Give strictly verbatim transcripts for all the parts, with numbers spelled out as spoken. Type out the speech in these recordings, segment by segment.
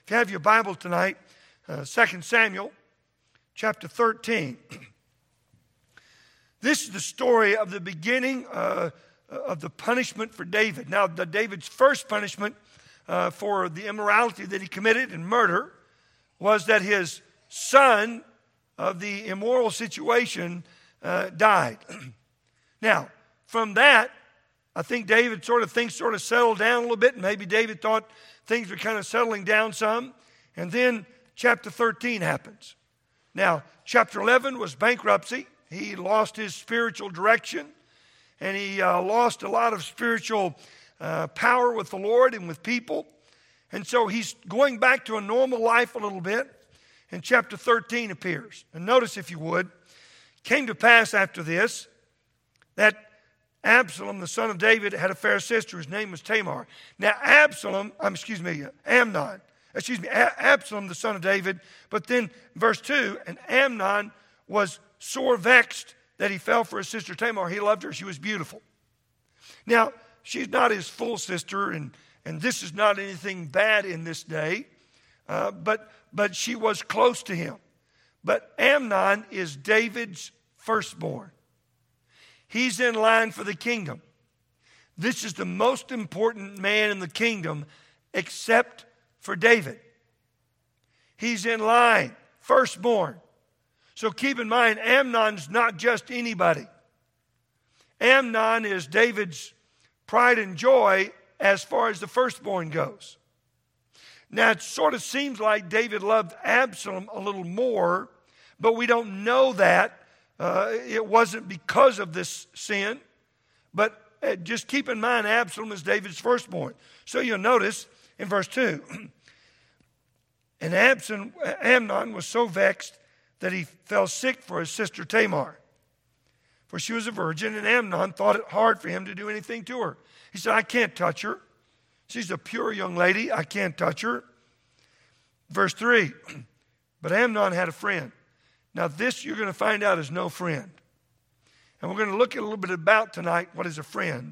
If you have your Bible tonight, uh, Second Samuel chapter thirteen. This is the story of the beginning uh, of the punishment for David. Now, the David's first punishment uh, for the immorality that he committed and murder was that his son of the immoral situation uh, died. Now, from that, I think David sort of things sort of settled down a little bit. Maybe David thought things were kind of settling down some. And then chapter thirteen happens. Now, chapter eleven was bankruptcy. He lost his spiritual direction. And he uh, lost a lot of spiritual uh, power with the Lord and with people. And so he's going back to a normal life a little bit. And chapter thirteen appears. And notice, if you would, came to pass after this that Absalom, the son of David, had a fair sister whose name was Tamar. Now, Absalom, um, excuse me, Amnon, excuse me, A- Absalom, the son of David. But then, verse two, and Amnon was sore vexed that he fell for his sister Tamar. He loved her. She was beautiful. Now, she's not his full sister, and, and this is not anything bad in this day, uh, but, but she was close to him. But Amnon is David's firstborn. He's in line for the kingdom. This is the most important man in the kingdom except for David. He's in line, firstborn. So keep in mind, Amnon's not just anybody. Amnon is David's pride and joy as far as the firstborn goes. Now, it sort of seems like David loved Absalom a little more, but we don't know that. Uh, it wasn't because of this sin, but uh, just keep in mind Absalom is David's firstborn. So you'll notice in verse two, and Absalom, Amnon was so vexed that he fell sick for his sister Tamar, for she was a virgin, and Amnon thought it hard for him to do anything to her. He said, I can't touch her. She's a pure young lady. I can't touch her. Verse three, but Amnon had a friend. Now, this you're going to find out is no friend. And we're going to look at a little bit about tonight what is a friend,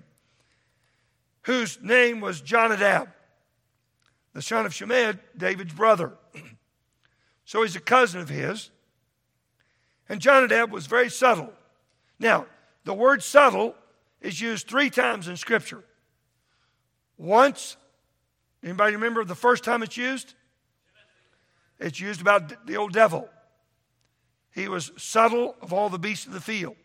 whose name was Jonadab, the son of Shimei, David's brother. So he's a cousin of his. And Jonadab was very subtle. Now, the word subtle is used three times in Scripture. Once, anybody remember the first time it's used? It's used about the old devil. He was subtle of all the beasts of the field.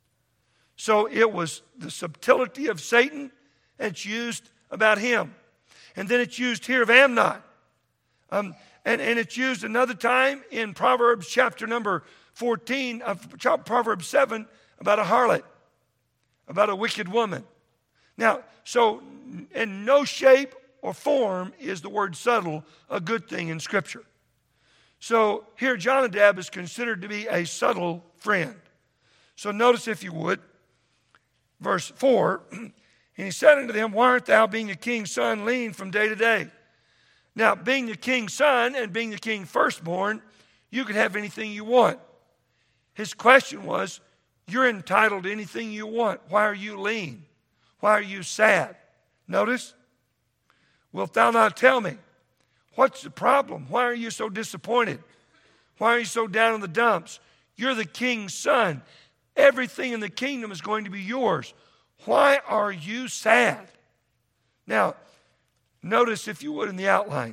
So it was the subtlety of Satan, and it's used about him. And then it's used here of Amnon. Um, and, and it's used another time in Proverbs chapter number fourteen, of Proverbs seven, about a harlot, about a wicked woman. Now, so in no shape or form is the word subtle a good thing in Scripture. So here Jonadab is considered to be a subtle friend. So notice, if you would, verse four, and he said unto them, why art thou, being a king's son, lean from day to day? Now, being the king's son and being the king's firstborn, you could have anything you want. His question was, you're entitled to anything you want. Why are you lean? Why are you sad? Notice, wilt thou not tell me? What's the problem? Why are you so disappointed? Why are you so down in the dumps? You're the king's son. Everything in the kingdom is going to be yours. Why are you sad? Now, notice, if you would, in the outline.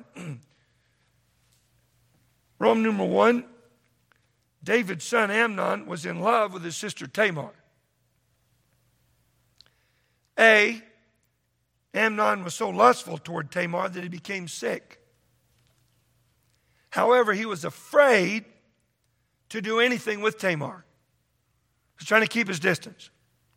Roman numeral one, David's son Amnon was in love with his sister Tamar. A, Amnon was so lustful toward Tamar that he became sick. However, he was afraid to do anything with Tamar. He was trying to keep his distance.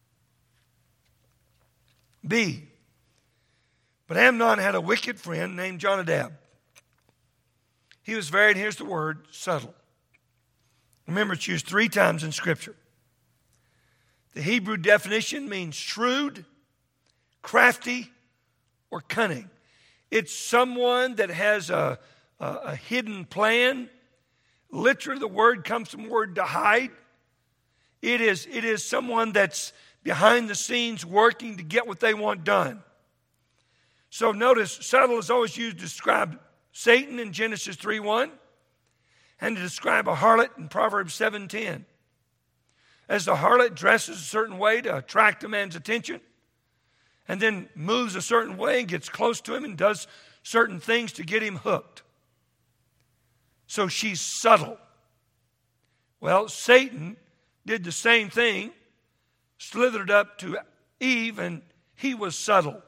B, but Amnon had a wicked friend named Jonadab. He was very, and here's the word, subtle. Remember, it's used three times in Scripture. The Hebrew definition means shrewd, crafty, or cunning. It's someone that has a, a, a hidden plan. Literally, the word comes from the word to hide. It is, it is someone that's behind the scenes working to get what they want done. So notice, subtle is always used to describe Satan in Genesis three one, and to describe a harlot in Proverbs seven ten. As the harlot dresses a certain way to attract a man's attention, and then moves a certain way and gets close to him and does certain things to get him hooked. So she's subtle. Well, Satan did the same thing, slithered up to Eve, and he was subtle.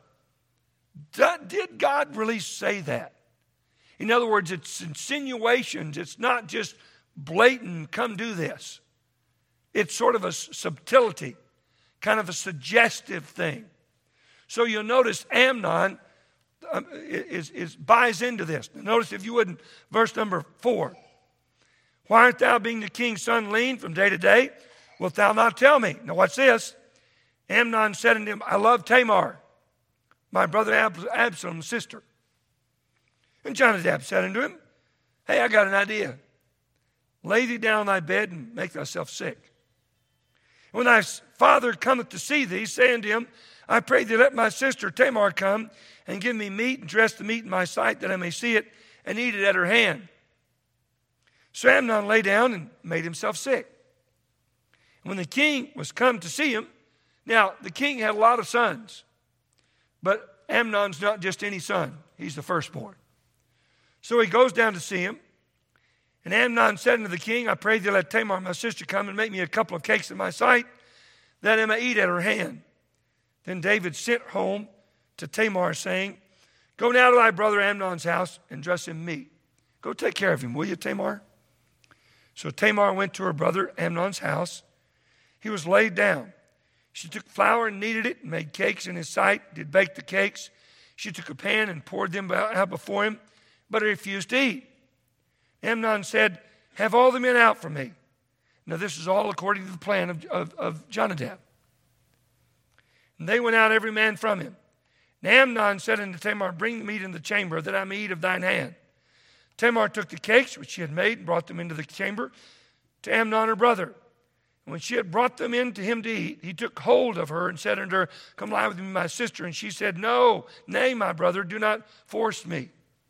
Did God really say that? In other words, it's insinuations. It's not just blatant, come do this. It's sort of a subtlety, kind of a suggestive thing. So you'll notice Amnon um, is, is buys into this. Notice, if you wouldn't, verse number four. Why art thou, being the king's son, lean from day to day? Wilt thou not tell me? Now watch this. Amnon said unto him, I love Tamar, my brother Ab- Absalom's sister. And Jonadab said unto him, hey, I got an idea. Lay thee down on thy bed and make thyself sick. When thy father cometh to see thee, say unto him, I pray thee, let my sister Tamar come and give me meat and dress the meat in my sight, that I may see it and eat it at her hand. So Amnon lay down and made himself sick. And when the king was come to see him, now the king had a lot of sons, but Amnon's not just any son. He's the firstborn. So he goes down to see him. And Amnon said unto the king, I pray thee, let Tamar my sister come and make me a couple of cakes in my sight, that I may eat at her hand. Then David sent home to Tamar, saying, go now to thy brother Amnon's house and dress him meat. Go take care of him, will you, Tamar? So Tamar went to her brother Amnon's house. He was laid down. She took flour and kneaded it and made cakes in his sight, did bake the cakes. She took a pan and poured them out before him, but he refused to eat. Amnon said, have all the men out for me. Now this is all according to the plan of, of, of Jonadab. And they went out every man from him. And Amnon said unto Tamar, bring the meat in the chamber, that I may eat of thine hand. Tamar took the cakes which she had made and brought them into the chamber to Amnon her brother. And when she had brought them in to him to eat, he took hold of her and said unto her, come lie with me, my sister. And she said, no, nay, my brother, do not force me.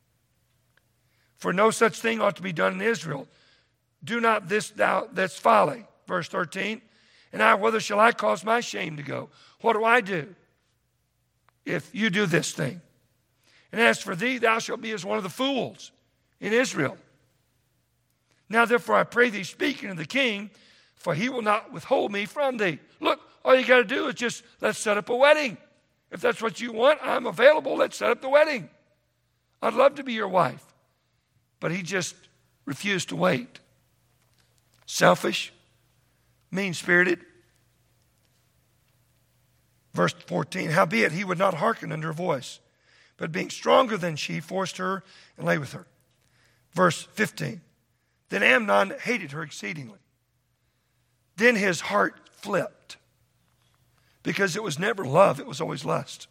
For no such thing ought to be done in Israel. Do not this thou, that's folly. Verse thirteen. And I, whither shall I cause my shame to go? What do I do if you do this thing? And as for thee, thou shalt be as one of the fools in Israel. Now therefore I pray thee, speak unto the king, for he will not withhold me from thee. Look, all you got to do is just, let's set up a wedding. If that's what you want, I'm available. Let's set up the wedding. I'd love to be your wife. But he just refused to wait. Selfish, mean-spirited. Verse fourteen, howbeit he would not hearken unto her voice, but being stronger than she, forced her and lay with her. Verse fifteen, then Amnon hated her exceedingly. Then his heart flipped, because it was never love, it was always lust.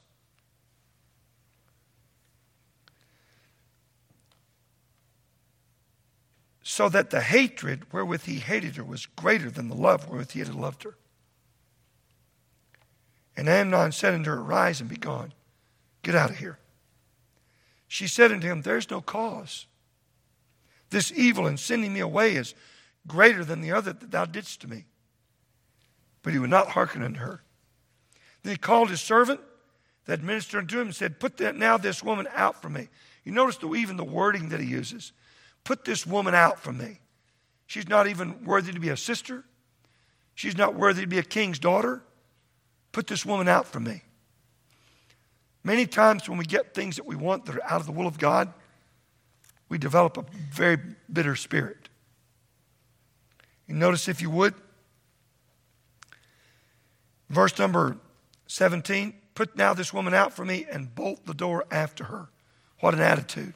So that the hatred wherewith he hated her was greater than the love wherewith he had loved her. And Amnon said unto her, rise and be gone. Get out of here. She said unto him, there's no cause. This evil in sending me away is greater than the other that thou didst to me. But he would not hearken unto her. Then he called his servant that ministered unto him and said, put that now this woman out from me. You notice the, even the wording that he uses. Put this woman out from me. She's not even worthy to be a sister. She's not worthy to be a king's daughter. Put this woman out from me. Many times when we get things that we want that are out of the will of God, we develop a very bitter spirit. You notice, if you would, verse number seventeen, put now this woman out from me and bolt the door after her. What an attitude.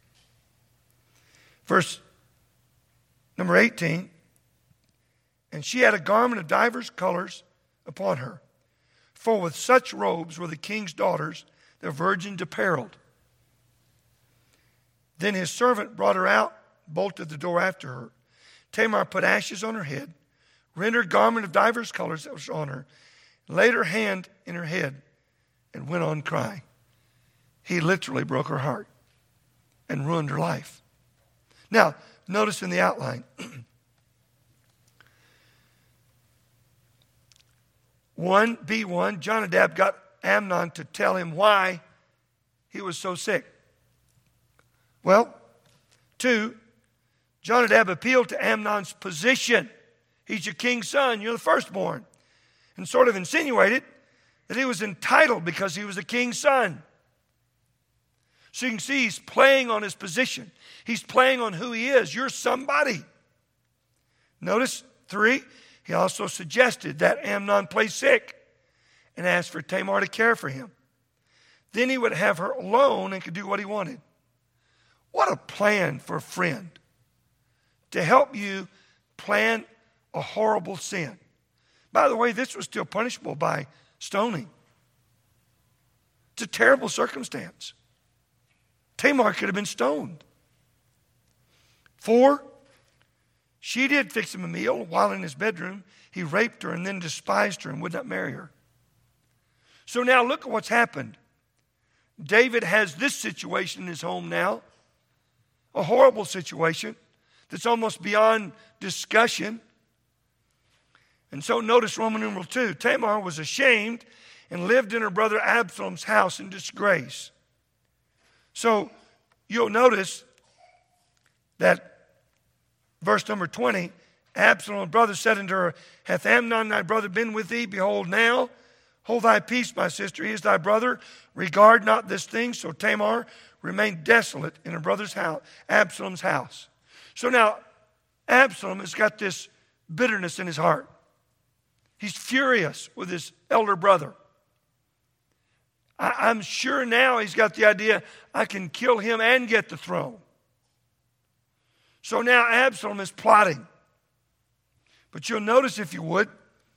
Verse number eighteen, and she had a garment of divers colors upon her, for with such robes were the king's daughters, their virgins apparelled. Then his servant brought her out, bolted the door after her. Tamar put ashes on her head, rent her garment of divers colors that was on her, laid her hand in her head, and went on crying. He literally broke her heart. and ruined her life. Now, notice in the outline. One, B one, Jonadab got Amnon to tell him why he was so sick. Well, two, Jonadab appealed to Amnon's position. He's your king's son, you're the firstborn. And sort of insinuated that he was entitled because he was the king's son. So you can see he's playing on his position. He's playing on who he is. You're somebody. Notice, three, he also suggested that Amnon play sick and asked for Tamar to care for him. Then he would have her alone and could do what he wanted. What a plan for a friend to help you plan a horrible sin. By the way, this was still punishable by stoning. It's a terrible circumstance. Tamar could have been stoned. Four, she did fix him a meal while in his bedroom. He raped her and then despised her and would not marry her. So now look at what's happened. David has this situation in his home now, a horrible situation that's almost beyond discussion. And so notice Roman numeral two. Tamar was ashamed and lived in her brother Absalom's house in disgrace. So you'll notice that verse number twenty, Absalom's brother said unto her, hath Amnon thy brother been with thee? Behold now, hold thy peace, my sister, he is thy brother. Regard not this thing. So Tamar remained desolate in her brother's house, Absalom's house. So now Absalom has got this bitterness in his heart. He's furious with his elder brother. I, I'm sure now he's got the idea, I can kill him and get the throne. So now Absalom is plotting. But you'll notice, if you would,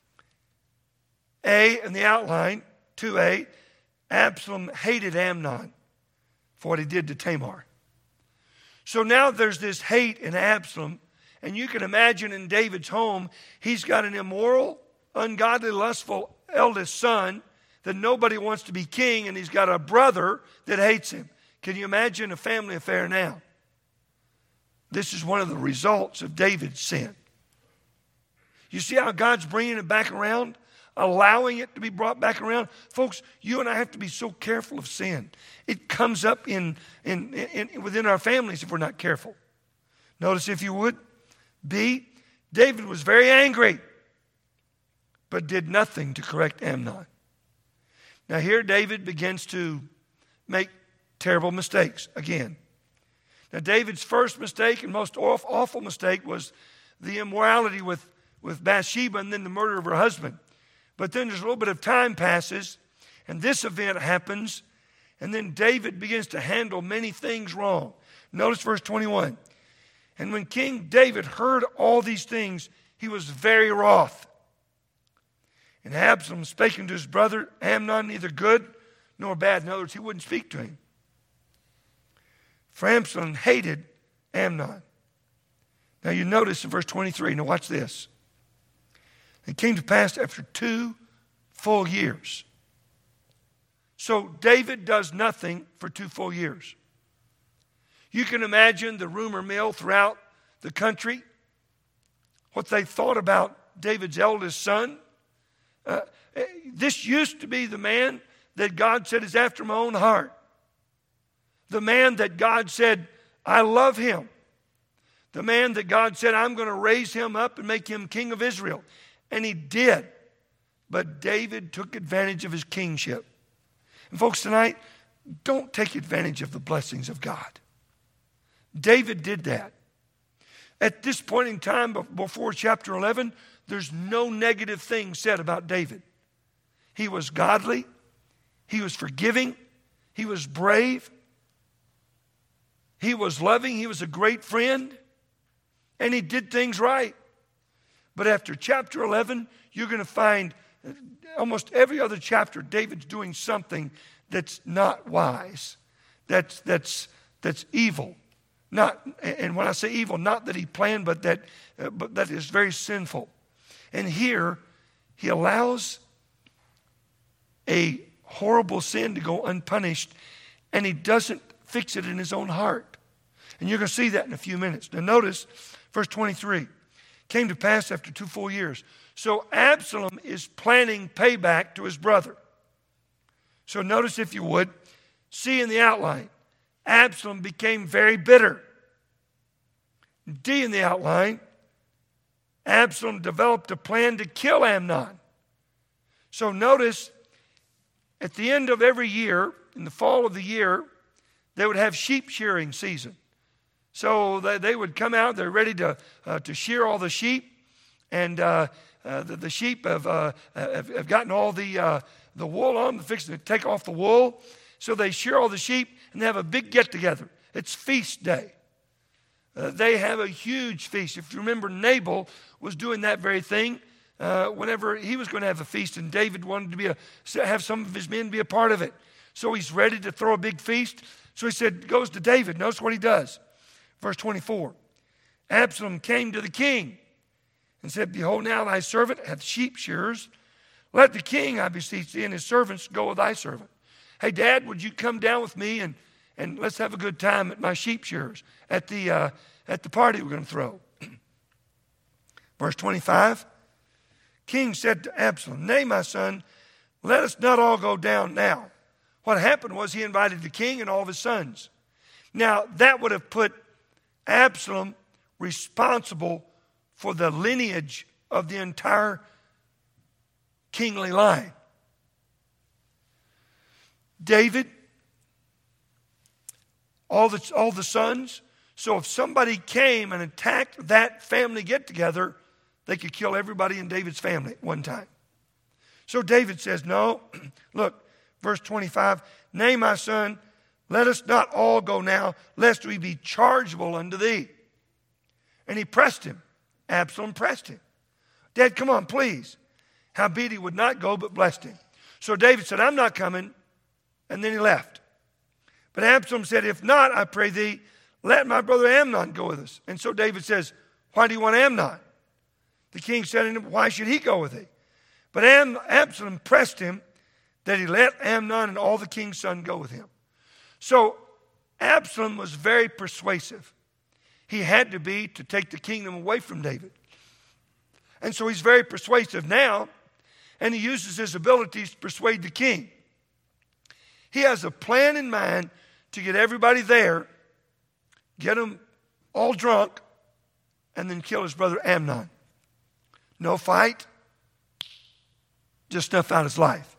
A in the outline, two A, Absalom hated Amnon for what he did to Tamar. So now there's this hate in Absalom, and you can imagine in David's home, he's got an immoral, ungodly, lustful eldest son that nobody wants to be king, and he's got a brother that hates him. Can you imagine a family affair now? This is one of the results of David's sin. You see how God's bringing it back around, allowing it to be brought back around? Folks, you and I have to be so careful of sin. It comes up in, in, in within our families if we're not careful. Notice, if you would, B, David was very angry, but did nothing to correct Amnon. Now here David begins to make terrible mistakes again. Now David's first mistake and most awful mistake was the immorality with, with Bathsheba and then the murder of her husband. But then there's a little bit of time passes, and this event happens, and then David begins to handle many things wrong. Notice verse twenty-one. And when King David heard all these things, he was very wroth. And Absalom spake unto his brother Amnon, neither good nor bad. In other words, he wouldn't speak to him. For Absalom hated Amnon. Now you notice in verse twenty-three, now watch this. It came to pass after two full years. So David does nothing for two full years. You can imagine the rumor mill throughout the country, what they thought about David's eldest son. Uh, this used to be the man that God said is after my own heart. The man that God said, I love him. The man that God said, I'm going to raise him up and make him king of Israel. And he did. But David took advantage of his kingship. And folks, tonight, don't take advantage of the blessings of God. David did that. At this point in time, before chapter eleven, there's no negative thing said about David. He was godly. He was forgiving. He was brave. He was loving. He was a great friend. And he did things right. But after chapter eleven, you're going to find almost every other chapter, David's doing something that's not wise, that's, that's, that's evil. Not, and when I say evil, not that he planned, but that, uh, but that is very sinful. And here, he allows a horrible sin to go unpunished, and he doesn't fix it in his own heart. And you're going to see that in a few minutes. Now notice, verse twenty-three. Came to pass after two full years. So Absalom is planning payback to his brother. So notice, if you would, see in the outline, Absalom became very bitter. D in the outline, Absalom developed a plan to kill Amnon. So notice, at the end of every year, in the fall of the year, they would have sheep shearing season. So they, they would come out, they're ready to, uh, to shear all the sheep. And uh, uh, the, the sheep have, uh, have, have gotten all the, uh, the wool on, they're fixing to take off the wool. So they shear all the sheep and they have a big get-together. It's feast day. Uh, they have a huge feast. If you remember, Nabal was doing that very thing uh, whenever he was going to have a feast, and David wanted to be a, have some of his men be a part of it. So he's ready to throw a big feast. So he said, goes to David. Notice what he does. Verse twenty-four. Absalom came to the king and said, behold, now thy servant hath sheep shearers. Let the king, I beseech thee, and his servants go with thy servant. Hey, Dad, would you come down with me and, and let's have a good time at my sheep shearers, at the, uh, at the party we're going to throw. Verse twenty-five. King said to Absalom, nay, my son, let us not all go down now. What happened was he invited the king and all of his sons. Now, that would have put Absalom responsible for the lineage of the entire kingly line. David, all the, all the sons. So if somebody came and attacked that family get-together, they could kill everybody in David's family at one time. So David says, no, look, verse twenty-five, nay, my son, let us not all go now, lest we be chargeable unto thee. And he pressed him. Absalom pressed him. Dad, come on, please. Howbeit he would not go, but blessed him. So David said, I'm not coming. And then he left. But Absalom said, if not, I pray thee, let my brother Amnon go with us. And so David says, why do you want Amnon? The king said to him, why should he go with thee? But Am- Absalom pressed him that he let Amnon and all the king's sons go with him. So Absalom was very persuasive. He had to be to take the kingdom away from David. And so he's very persuasive now, and he uses his abilities to persuade the king. He has a plan in mind to get everybody there, get them all drunk, and then kill his brother Amnon. No fight, just snuff out his life.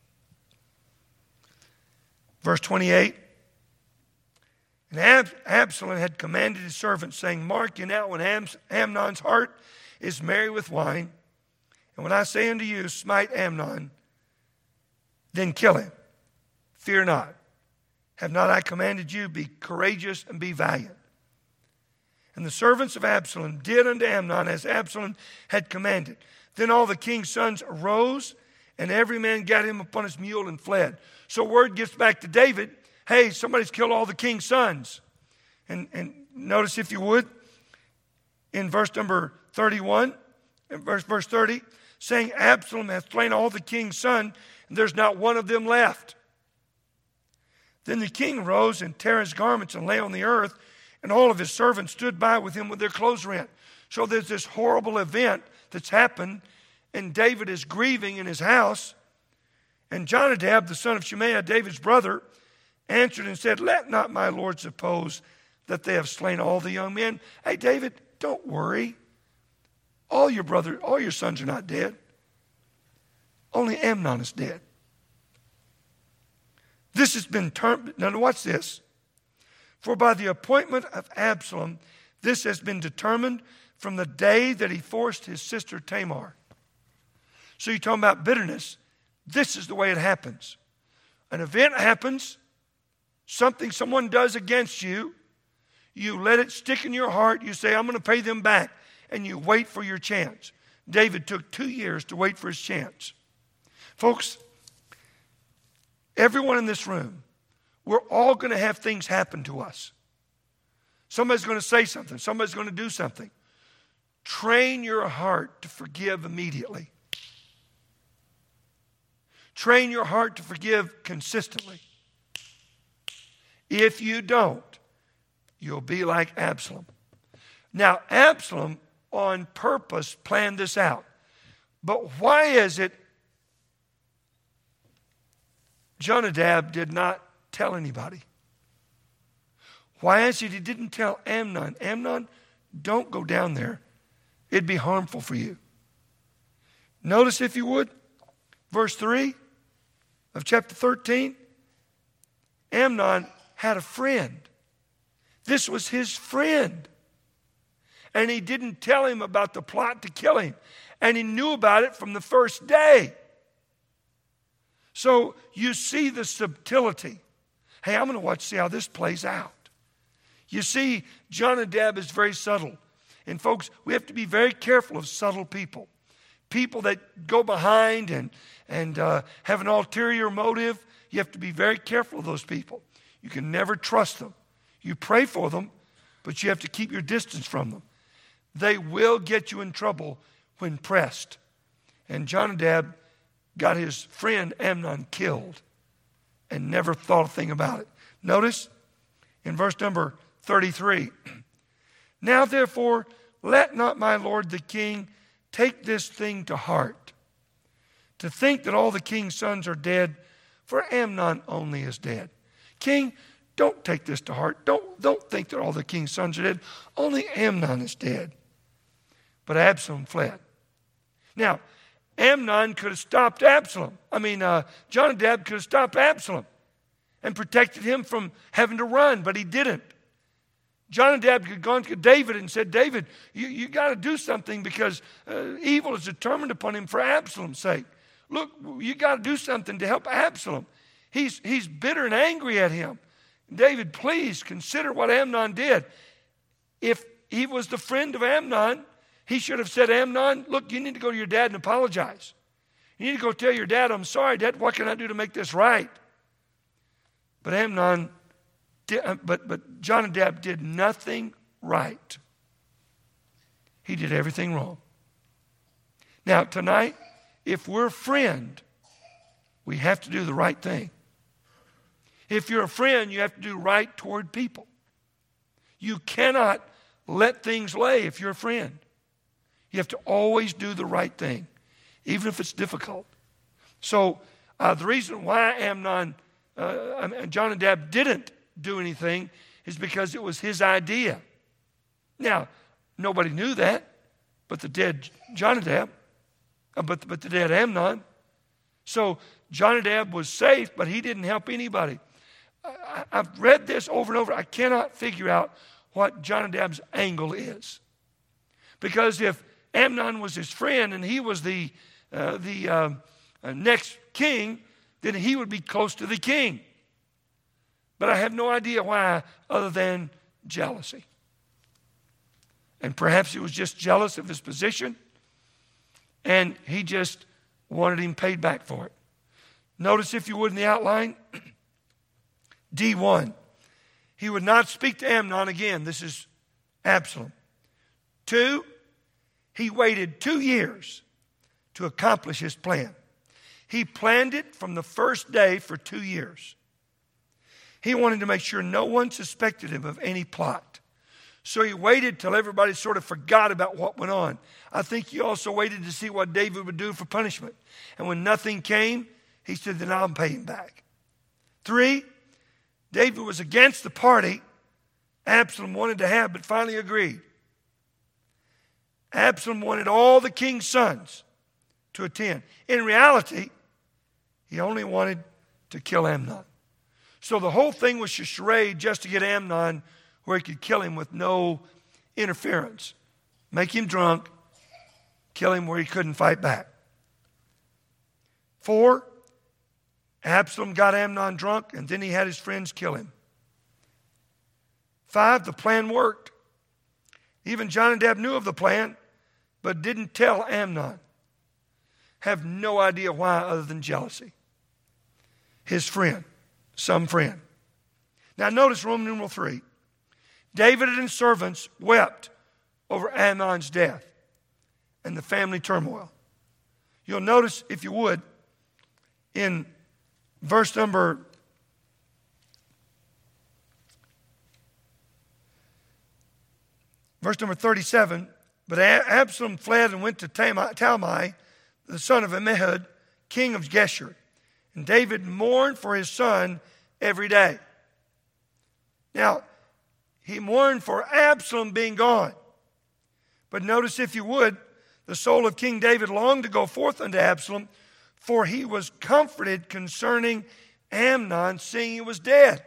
Verse twenty-eight. And Ab- Absalom had commanded his servants, saying, mark you now when Am- Amnon's heart is merry with wine, and when I say unto you, smite Amnon, then kill him. Fear not. Have not I commanded you, be courageous and be valiant? And the servants of Absalom did unto Amnon as Absalom had commanded. Then all the king's sons arose, and every man got him upon his mule and fled. So word gets back to David, hey, somebody's killed all the king's sons. And, and notice, if you would, in verse number thirty-one, in verse, verse thirty, saying, Absalom hath slain all the king's sons, and there's not one of them left. Then the king rose and tore his garments and lay on the earth, and all of his servants stood by with him with their clothes rent. So there's this horrible event that's happened, and David is grieving in his house. And Jonadab, the son of Shemaiah, David's brother, answered and said, let not my lord suppose that they have slain all the young men. Hey, David, don't worry. All your brother, all your sons are not dead. Only Amnon is dead. This has been turned, now watch this. For by the appointment of Absalom, this has been determined from the day that he forced his sister Tamar. So you're talking about bitterness. This is the way it happens. An event happens, something someone does against you, you let it stick in your heart, you say, I'm going to pay them back, and you wait for your chance. David took two years to wait for his chance. Folks, everyone in this room, we're all going to have things happen to us. Somebody's going to say something. Somebody's going to do something. Train your heart to forgive immediately. Train your heart to forgive consistently. If you don't, you'll be like Absalom. Now, Absalom on purpose planned this out. But why is it Jonadab did not tell anybody? Why is it he didn't tell Amnon? Amnon, don't go down there. It'd be harmful for you. Notice, if you would, verse three of chapter thirteen. Amnon had a friend. This was his friend. And he didn't tell him about the plot to kill him. And he knew about it from the first day. So you see the subtlety. Hey, I'm going to watch, see how this plays out. You see, Jonadab is very subtle. And folks, we have to be very careful of subtle people. People that go behind and, and uh, have an ulterior motive. You have to be very careful of those people. You can never trust them. You pray for them, but you have to keep your distance from them. They will get you in trouble when pressed. And Jonadab got his friend Amnon killed and never thought a thing about it. Notice in verse number thirty-three. Now therefore, let not my lord the king take this thing to heart, to think that all the king's sons are dead, for Amnon only is dead. King, don't take this to heart. Don't, don't think that all the king's sons are dead. Only Amnon is dead. But Absalom fled. Now, Amnon could have stopped Absalom. I mean, uh, Jonadab could have stopped Absalom and protected him from having to run, but he didn't. Jonadab had gone to David and said, David, you, you got to do something because uh, evil is determined upon him for Absalom's sake. Look, you got to do something to help Absalom. He's, he's bitter and angry at him. David, please consider what Amnon did. If he was the friend of Amnon, he should have said, Amnon, look, you need to go to your dad and apologize. You need to go tell your dad, I'm sorry, Dad, what can I do to make this right? But Amnon, did, but, but Jonadab did nothing right. He did everything wrong. Now, tonight, if we're a friend, we have to do the right thing. If you're a friend, you have to do right toward people. You cannot let things lay if you're a friend. You have to always do the right thing, even if it's difficult. So uh, the reason why Amnon, uh, Jonadab didn't do anything is because it was his idea. Now, nobody knew that, but the dead Jonadab, uh, but, but the dead Amnon. So Jonadab was safe, but he didn't help anybody. I, I've read this over and over. I cannot figure out what Jonadab's angle is. Because if Amnon was his friend and he was the, uh, the uh, uh, next king, then he would be close to the king. But I have no idea why other than jealousy. And perhaps he was just jealous of his position and he just wanted him paid back for it. Notice, if you would, in the outline, D one. He would not speak to Amnon again. This is Absalom. Two, he waited two years to accomplish his plan. He planned it from the first day for two years. He wanted to make sure no one suspected him of any plot. So he waited till everybody sort of forgot about what went on. I think he also waited to see what David would do for punishment. And when nothing came, he said, then I'll pay him back. Three, David was against the party Absalom wanted to have, but finally agreed. Absalom wanted all the king's sons to attend. In reality, he only wanted to kill Amnon. So the whole thing was a charade just to get Amnon where he could kill him with no interference. Make him drunk, kill him where he couldn't fight back. Four, Absalom got Amnon drunk, and then he had his friends kill him. Five, the plan worked. Even Jonadab knew of the plan, but didn't tell Amnon. Have no idea why other than jealousy. His friend, some friend. Now notice Roman numeral three. David and his servants wept over Amnon's death and the family turmoil. You'll notice, if you would, in verse number verse number thirty-seven, but Absalom fled and went to Talmai, the son of Ammihud, king of Geshur. And David mourned for his son every day. Now, he mourned for Absalom being gone. But notice, if you would, the soul of King David longed to go forth unto Absalom, for he was comforted concerning Amnon, seeing he was dead.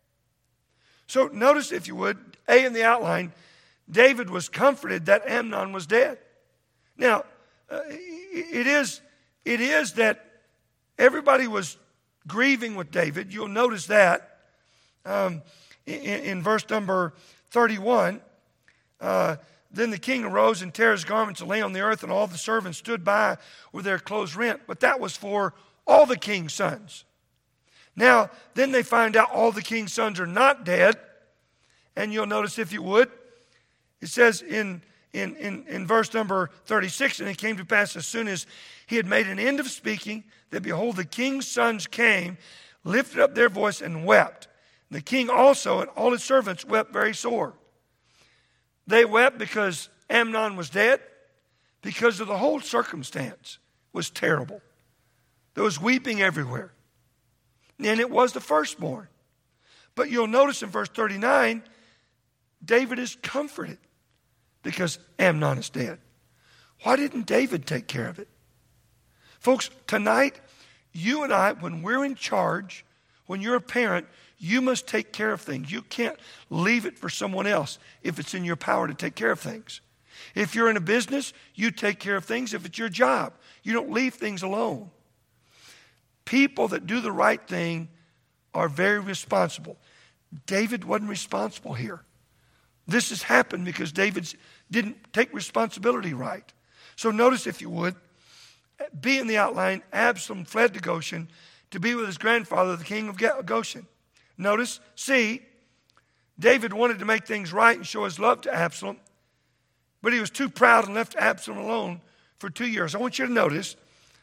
So notice, if you would, A in the outline, David was comforted that Amnon was dead. Now, uh, it is, it is that everybody was grieving with David. You'll notice that um, in, in verse number thirty-one. Uh, Then the king arose and tore his garments and lay on the earth, and all the servants stood by with their clothes rent. But that was for all the king's sons. Now, then they find out all the king's sons are not dead. And you'll notice, if you would, it says in, in, in, in verse number thirty-six, and it came to pass as soon as he had made an end of speaking, that behold, the king's sons came, lifted up their voice, and wept. And the king also and all his servants wept very sore. They wept because Amnon was dead, because of the whole circumstance was terrible. There was weeping everywhere. And it was the firstborn. But you'll notice in verse thirty-nine, David is comforted because Amnon is dead. Why didn't David take care of it? Folks, tonight, you and I, when we're in charge, when you're a parent, you must take care of things. You can't leave it for someone else if it's in your power to take care of things. If you're in a business, you take care of things if it's your job. You don't leave things alone. People that do the right thing are very responsible. David wasn't responsible here. This has happened because David didn't take responsibility right. So notice, if you would, B in the outline, Absalom fled to Goshen to be with his grandfather, the king of Goshen. Notice, C, David wanted to make things right and show his love to Absalom, but he was too proud and left Absalom alone for two years. I want you to notice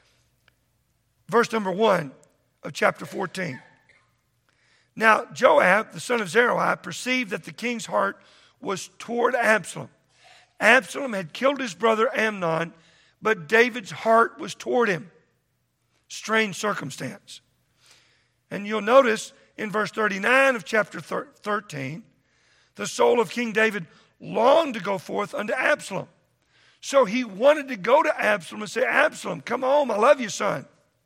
verse number one of chapter fourteen. Now, Joab, the son of Zeruiah, perceived that the king's heart was toward Absalom. Absalom had killed his brother Amnon, but David's heart was toward him. Strange circumstance. And you'll notice in verse thirty-nine of chapter thirteen, the soul of King David longed to go forth unto Absalom. So he wanted to go to Absalom and say, Absalom, come home, I love you, son.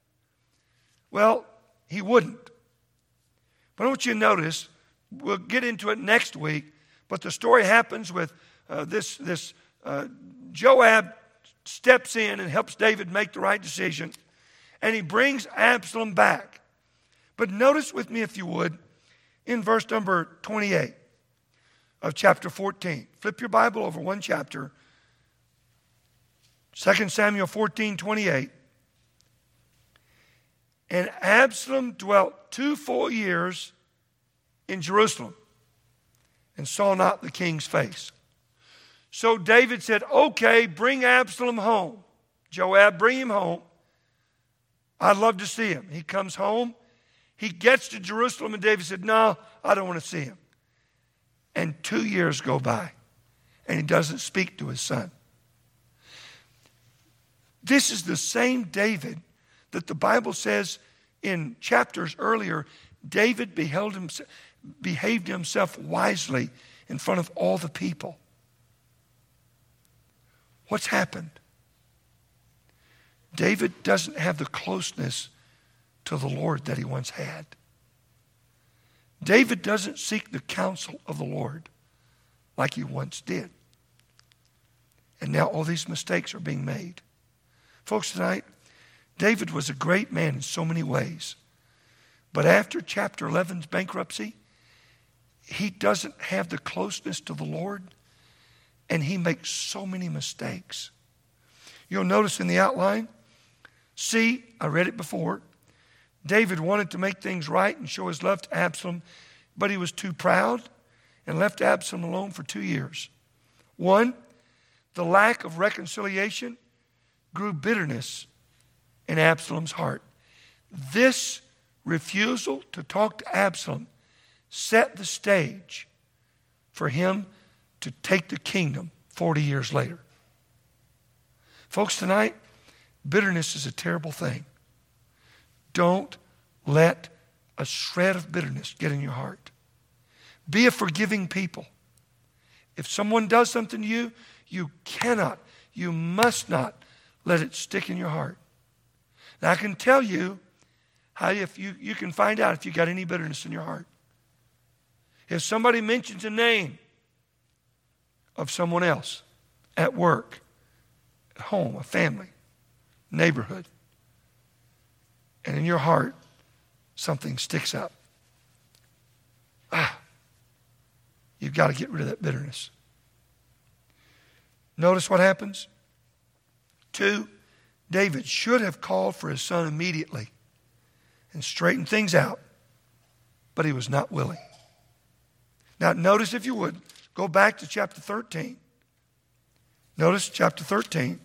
Well, he wouldn't. But I want you to notice, we'll get into it next week, but the story happens with uh, this, this uh, Joab steps in and helps David make the right decision, and he brings Absalom back. But notice with me, if you would, in verse number twenty-eight of chapter fourteen. Flip your Bible over one chapter. Second Samuel fourteen, twenty-eight. And Absalom dwelt two full years in Jerusalem and saw not the king's face. So David said, okay, bring Absalom home. Joab, bring him home. I'd love to see him. He comes home. He gets to Jerusalem, and David said, no, I don't want to see him. And two years go by, and he doesn't speak to his son. This is the same David that the Bible says in chapters earlier, David beheld himself, behaved himself wisely in front of all the people. What's happened? David doesn't have the closeness to the Lord that he once had. David doesn't seek the counsel of the Lord like he once did. And now all these mistakes are being made. Folks, tonight, David was a great man in so many ways. But after chapter eleven's bankruptcy, he doesn't have the closeness to the Lord, and he makes so many mistakes. You'll notice in the outline, see, I read it before, David wanted to make things right and show his love to Absalom, but he was too proud and left Absalom alone for two years. One, the lack of reconciliation grew bitterness in Absalom's heart. This refusal to talk to Absalom set the stage for him to take the kingdom forty years later. Folks, tonight, bitterness is a terrible thing. Don't let a shred of bitterness get in your heart. Be a forgiving people. If someone does something to you, you cannot, you must not let it stick in your heart. Now, I can tell you how if you, you can find out if you got any bitterness in your heart. If somebody mentions a name of someone else at work, at home, a family, neighborhood, and in your heart something sticks up, ah, you've got to get rid of that bitterness. Notice what happens. Two, David should have called for his son immediately and straightened things out, but he was not willing. Now, notice, if you would, go back to chapter thirteen. Notice chapter thirteen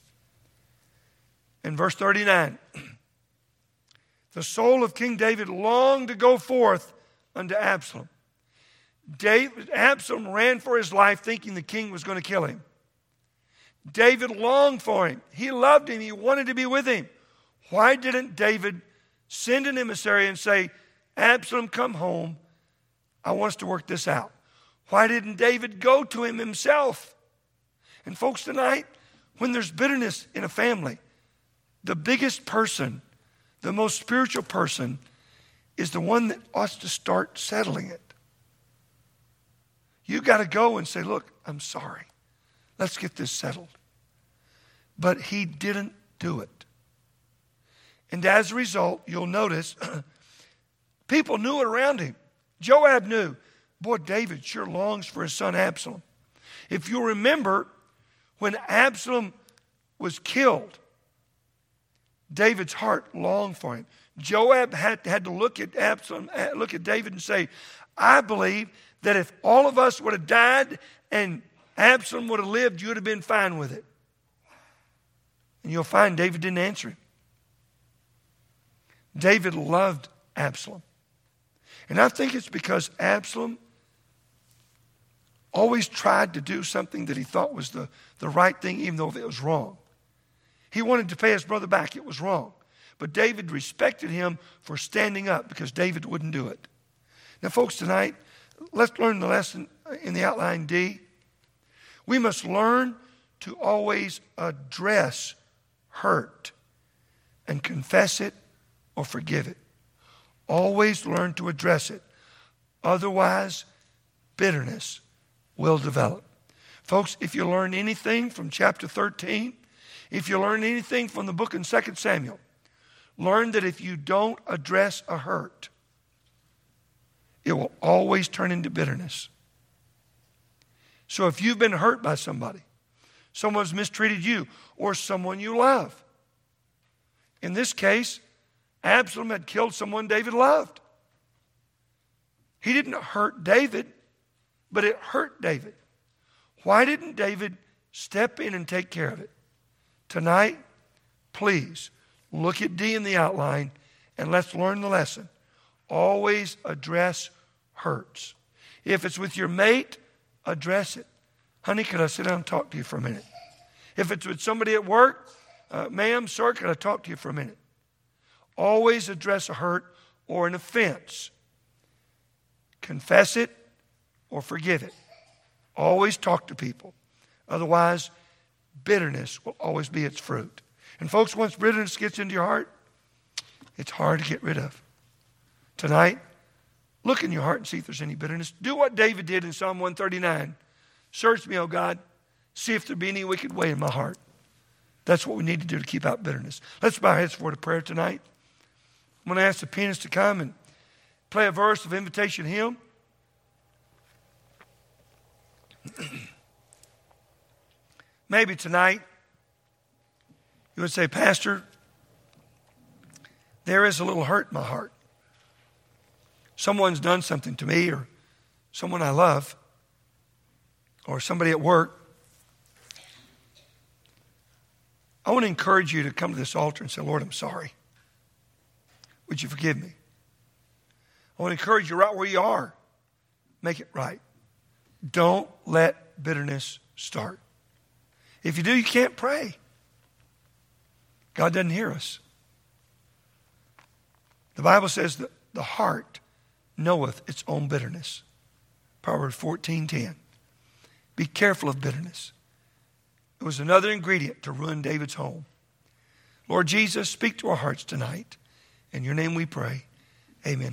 and verse thirty-nine. The soul of King David longed to go forth unto Absalom. David, Absalom ran for his life thinking the king was going to kill him. David longed for him. He loved him. He wanted to be with him. Why didn't David send an emissary and say, Absalom, come home. I want us to work this out. Why didn't David go to him himself? And folks, tonight, when there's bitterness in a family, the biggest person, the most spiritual person, is the one that ought to start settling it. You got to go and say, look, I'm sorry. Let's get this settled. But he didn't do it. And as a result, you'll notice people knew it around him. Joab knew, boy, David sure longs for his son Absalom. If you remember, when Absalom was killed, David's heart longed for him. Joab had, had to look at Absalom, look at David and say, I believe that if all of us would have died and Absalom would have lived, you would have been fine with it. And you'll find David didn't answer him. David loved Absalom. And I think it's because Absalom always tried to do something that he thought was the, the right thing, even though it was wrong. He wanted to pay his brother back. It was wrong. But David respected him for standing up because David wouldn't do it. Now, folks, tonight, let's learn the lesson in the outline D. We must learn to always address hurt and confess it or forgive it. Always learn to address it. Otherwise, bitterness will develop. Folks, if you learn anything from chapter thirteen, if you learn anything from the book in Second Samuel, learn that if you don't address a hurt, it will always turn into bitterness. So if you've been hurt by somebody, someone's mistreated you, or someone you love. In this case, Absalom had killed someone David loved. He didn't hurt David, but it hurt David. Why didn't David step in and take care of it? Tonight, please look at D in the outline and let's learn the lesson. Always address hurts. If it's with your mate, address it. Honey, could I sit down and talk to you for a minute? If it's with somebody at work, uh, ma'am, sir, could I talk to you for a minute? Always address a hurt or an offense. Confess it or forgive it. Always talk to people. Otherwise, bitterness will always be its fruit. And folks, once bitterness gets into your heart, it's hard to get rid of. Tonight, look in your heart and see if there's any bitterness. Do what David did in Psalm one thirty-nine. Search me, O God. See if there be any wicked way in my heart. That's what we need to do to keep out bitterness. Let's bow our heads for a prayer tonight. I'm going to ask the pianist to come and play a verse of invitation hymn. Maybe tonight you would say, Pastor, there is a little hurt in my heart. Someone's done something to me, or someone I love, or somebody at work. I want to encourage you to come to this altar and say, Lord, I'm sorry. Would you forgive me? I want to encourage you right where you are. Make it right. Don't let bitterness start? If you do, you can't pray. God doesn't hear us. The Bible says that the heart knoweth its own bitterness. Proverbs fourteen ten. Be careful of bitterness. It was another ingredient to ruin David's home. Lord Jesus, speak to our hearts tonight. In your name we pray. Amen.